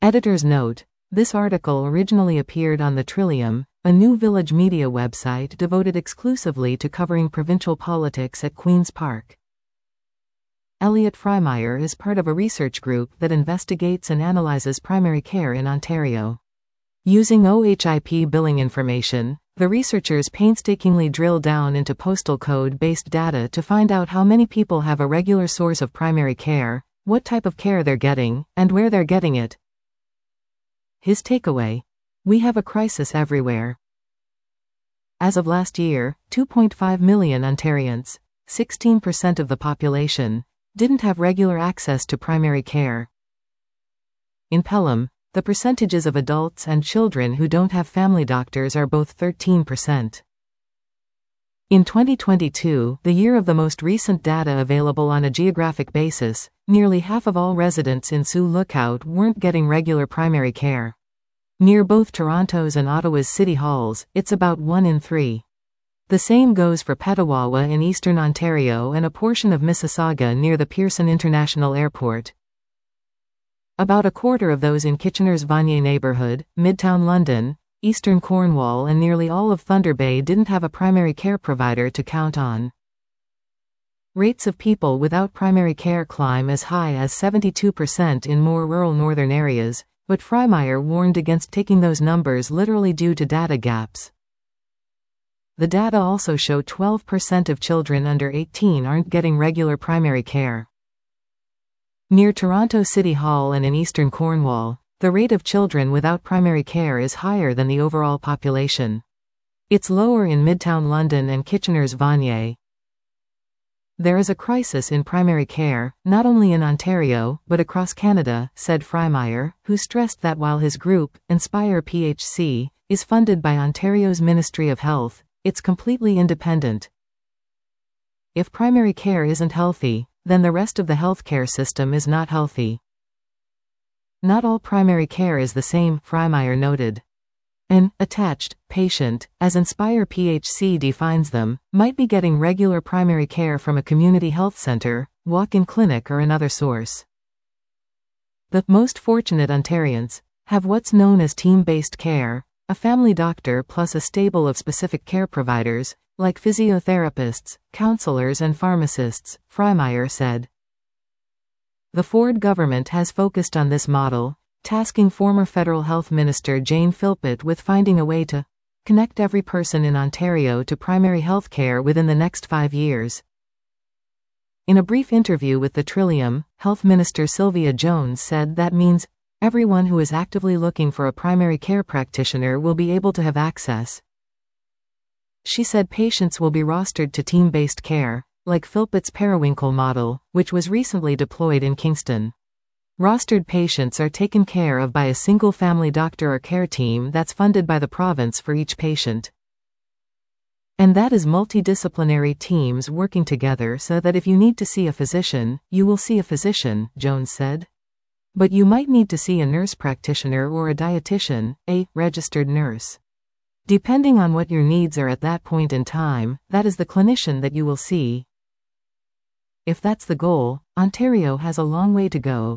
Editor's note: this article originally appeared on the Trillium, a new village media website devoted exclusively to covering provincial politics at Queen's Park. Elliot Freimeyer is part of a research group that investigates and analyzes primary care in Ontario. Using OHIP billing information, the researchers painstakingly drill down into postal code-based data to find out how many people have a regular source of primary care, what type of care they're getting, and where they're getting it. His takeaway: we have a crisis everywhere. As of last year, 2.5 million Ontarians, 16% of the population, didn't have regular access to primary care. In Pelham, the percentages of adults and children who don't have family doctors are both 13%. In 2022, the year of the most recent data available on a geographic basis, nearly half of all residents in Sioux Lookout weren't getting regular primary care. Near both Toronto's and Ottawa's city halls, it's about 1 in 3. The same goes for Petawawa in eastern Ontario and a portion of Mississauga near the Pearson International Airport. About a quarter of those in Kitchener's Vanier neighbourhood, Midtown London, eastern Cornwall and nearly all of Thunder Bay didn't have a primary care provider to count on. Rates of people without primary care climb as high as 72% in more rural northern areas, but Freimeyer warned against taking those numbers literally due to data gaps. The data also show 12% of children under 18 aren't getting regular primary care. Near Toronto City Hall and in eastern Cornwall, the rate of children without primary care is higher than the overall population. It's lower in Midtown London and Kitchener's Vanier. There is a crisis in primary care, not only in Ontario, but across Canada, said Freimeyer, who stressed that while his group, Inspire PHC, is funded by Ontario's Ministry of Health, it's completely independent. If primary care isn't healthy, then the rest of the healthcare system is not healthy. Not all primary care is the same, Freimeyer noted. An attached patient, as Inspire PHC defines them, might be getting regular primary care from a community health center, walk-in clinic or another source. The most fortunate Ontarians have what's known as team-based care, a family doctor plus a stable of specific care providers, like physiotherapists, counselors and pharmacists, Freimeyer said. The Ford government has focused on this model, tasking former federal health minister Jane Philpott with finding a way to connect every person in Ontario to primary health care within the next 5 years. In a brief interview with the Trillium, Health Minister Sylvia Jones said that means everyone who is actively looking for a primary care practitioner will be able to have access. She said patients will be rostered to team-based care, like Philpott's Periwinkle model, which was recently deployed in Kingston. Rostered patients are taken care of by a single family doctor or care team that's funded by the province for each patient. And that is multidisciplinary teams working together so that if you need to see a physician, you will see a physician, Jones said. But you might need to see a nurse practitioner or a dietitian, a registered nurse. Depending on what your needs are at that point in time, that is the clinician that you will see. If that's the goal, Ontario has a long way to go.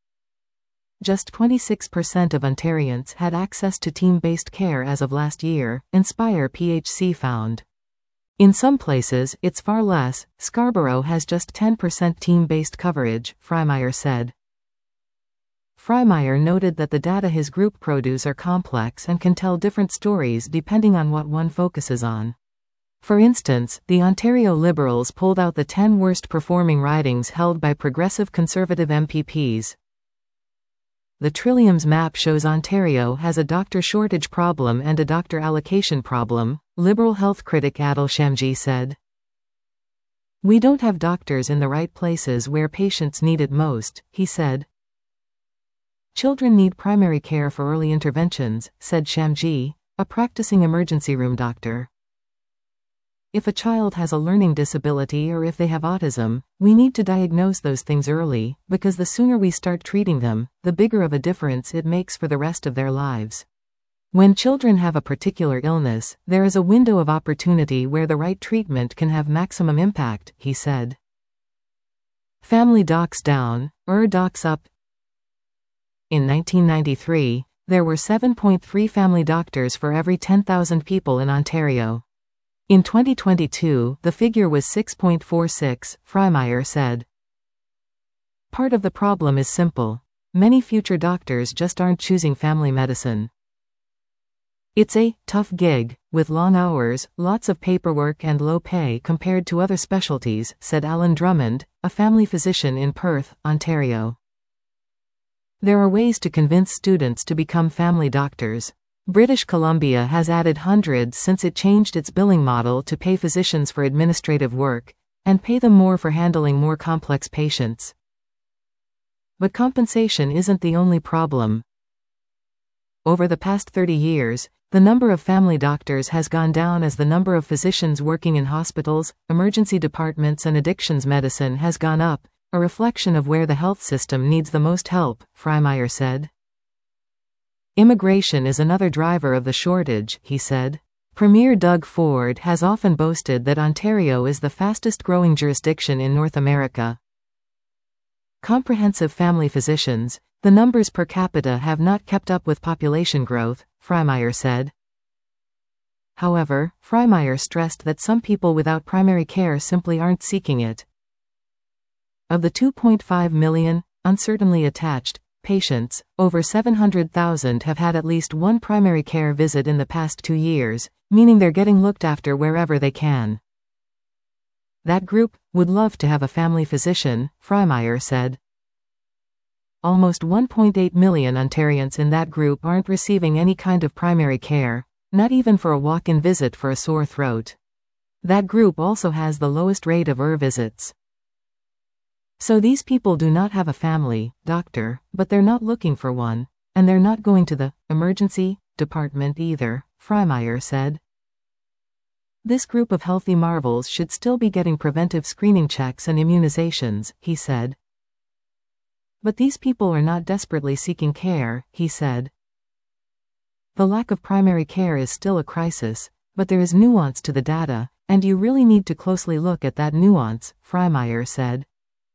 Just 26% of Ontarians had access to team-based care as of last year, Inspire PHC found. In some places, it's far less. Scarborough has just 10% team-based coverage, Freimeyer said. Freimeyer noted that the data his group produce are complex and can tell different stories depending on what one focuses on. For instance, the Ontario Liberals pulled out the 10 worst performing ridings held by progressive Conservative MPPs. The Trillium's map shows Ontario has a doctor shortage problem and a doctor allocation problem, Liberal health critic Adil Shamji said. We don't have doctors in the right places where patients need it most, he said. Children need primary care for early interventions, said Shamji, a practicing emergency room doctor. If a child has a learning disability or if they have autism, we need to diagnose those things early, because the sooner we start treating them, the bigger of a difference it makes for the rest of their lives. When children have a particular illness, there is a window of opportunity where the right treatment can have maximum impact, he said. Family docs down, docs up. In 1993, there were 7.3 family doctors for every 10,000 people in Ontario. In 2022, the figure was 6.46, Freimeyer said. Part of the problem is simple. Many future doctors just aren't choosing family medicine. It's a tough gig, with long hours, lots of paperwork and low pay compared to other specialties, said Alan Drummond, a family physician in Perth, Ontario. There are ways to convince students to become family doctors. British Columbia has added hundreds since it changed its billing model to pay physicians for administrative work, and pay them more for handling more complex patients. But compensation isn't the only problem. Over the past 30 years, the number of family doctors has gone down as the number of physicians working in hospitals, emergency departments and addictions medicine has gone up, a reflection of where the health system needs the most help, Freimeyer said. Immigration is another driver of the shortage, he said. Premier Doug Ford has often boasted that Ontario is the fastest-growing jurisdiction in North America. Comprehensive family physicians, the numbers per capita have not kept up with population growth, Freimeyer said. However, Freimeyer stressed that some people without primary care simply aren't seeking it. Of the 2.5 million, uncertainly attached, patients, over 700,000 have had at least one primary care visit in the past 2 years, meaning they're getting looked after wherever they can. That group would love to have a family physician, Freimeyer said. Almost 1.8 million Ontarians in that group aren't receiving any kind of primary care, not even for a walk-in visit for a sore throat. That group also has the lowest rate of visits. So these people do not have a family doctor, but they're not looking for one, and they're not going to the emergency department either, Freimeyer said. This group of healthy marvels should still be getting preventive screening checks and immunizations, he said. But these people are not desperately seeking care, he said. The lack of primary care is still a crisis, but there is nuance to the data, and you really need to closely look at that nuance, Freimeyer said.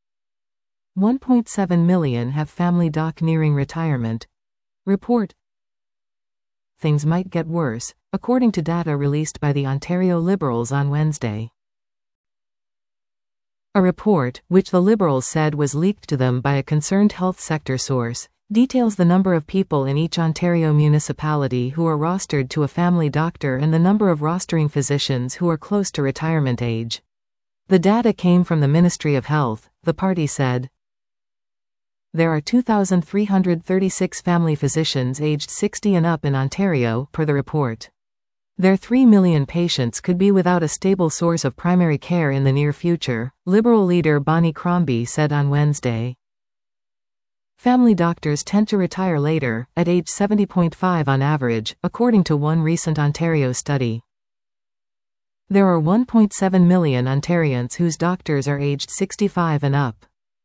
1.7 million have family doc nearing retirement. Report. Things might get worse, according to data released by the Ontario Liberals on Wednesday. A report, which the Liberals said was leaked to them by a concerned health sector source, details the number of people in each Ontario municipality who are rostered to a family doctor and the number of rostering physicians who are close to retirement age. The data came from the Ministry of Health, the party said. There are 2,336 family physicians aged 60 and up in Ontario, per the report. Their 3 million patients could be without a stable source of primary care in the near future, Liberal leader Bonnie Crombie said on Wednesday. Family doctors tend to retire later, at age 70.5 on average, according to one recent Ontario study. There are 1.7 million Ontarians whose doctors are aged 65 and up.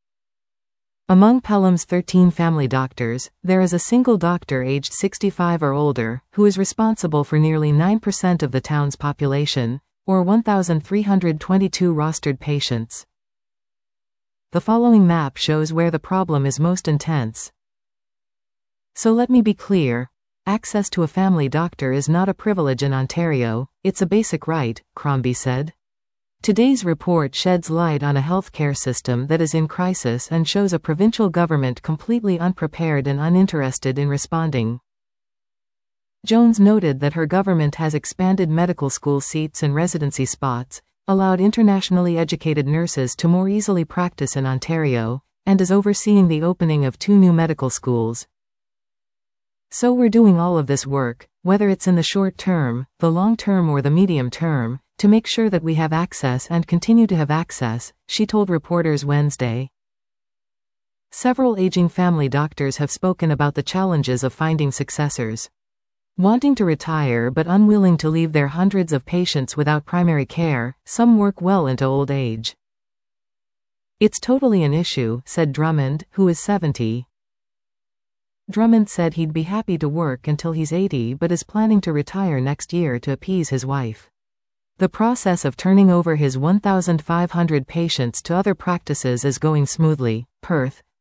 Among Pelham's 13 family doctors, there is a single doctor aged 65 or older, who is responsible for nearly 9% of the town's population, or 1,322 rostered patients. The following map shows where the problem is most intense. So let me be clear, access to a family doctor is not a privilege in Ontario, it's a basic right, Crombie said. Today's report sheds light on a healthcare system that is in crisis and shows a provincial government completely unprepared and uninterested in responding. Jones noted that her government has expanded medical school seats and residency spots, allowed internationally educated nurses to more easily practice in Ontario, and is overseeing the opening of 2 new medical schools. So we're doing all of this work, whether it's in the short term, the long term or the medium term, to make sure that we have access and continue to have access, she told reporters Wednesday. Several aging family doctors have spoken about the challenges of finding successors. Wanting to retire but unwilling to leave their hundreds of patients without primary care, some work well into old age. It's totally an issue, said Drummond, who is 70. Drummond said he'd be happy to work until he's 80 but is planning to retire next year to appease his wife. The process of turning over his 1,500 patients to other practices is going smoothly. Perth,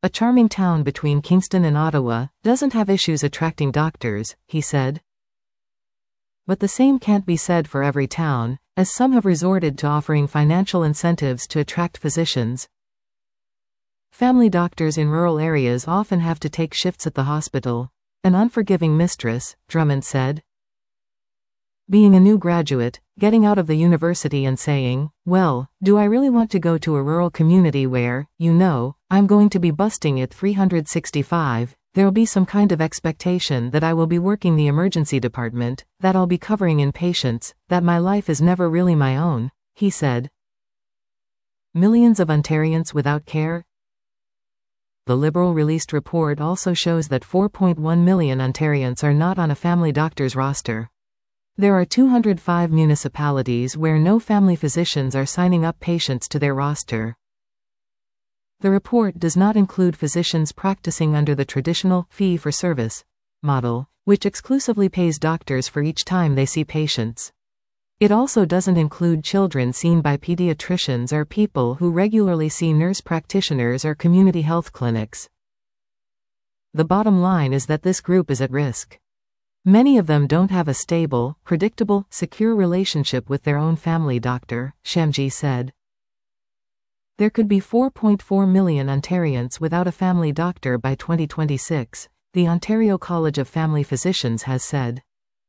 A charming town between Kingston and Ottawa doesn't have issues attracting doctors, he said. But the same can't be said for every town, as some have resorted to offering financial incentives to attract physicians. Family doctors in rural areas often have to take shifts at the hospital. An unforgiving mistress, Drummond said. Being a new graduate, getting out of the university and saying, well, do I really want to go to a rural community where, I'm going to be busting it 365, there'll be some kind of expectation that I will be working the emergency department, that I'll be covering inpatients, that my life is never really my own, he said. Millions of Ontarians without care? The Liberal-released report also shows that 4.1 million Ontarians are not on a family doctor's roster. There are 205 municipalities where no family physicians are signing up patients to their roster. The report does not include physicians practicing under the traditional fee-for-service model, which exclusively pays doctors for each time they see patients. It also doesn't include children seen by pediatricians or people who regularly see nurse practitioners or community health clinics. The bottom line is that this group is at risk. Many of them don't have a stable, predictable, secure relationship with their own family doctor, Shamji said. There could be 4.4 million Ontarians without a family doctor by 2026, the Ontario College of Family Physicians has said.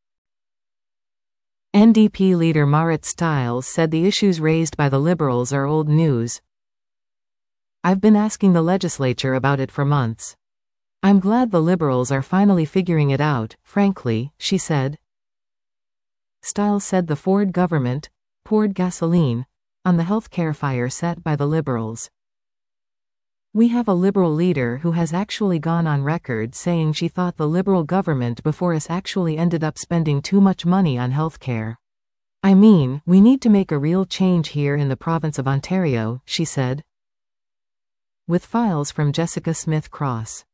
NDP leader Marit Stiles said the issues raised by the Liberals are old news. I've been asking the legislature about it for months. I'm glad the Liberals are finally figuring it out, frankly, she said. Stiles said the Ford government poured gasoline on the healthcare fire set by the Liberals. We have a Liberal leader who has actually gone on record saying she thought the Liberal government before us actually ended up spending too much money on healthcare. I mean, we need to make a real change here in the province of Ontario, she said. With files from Jessica Smith Cross.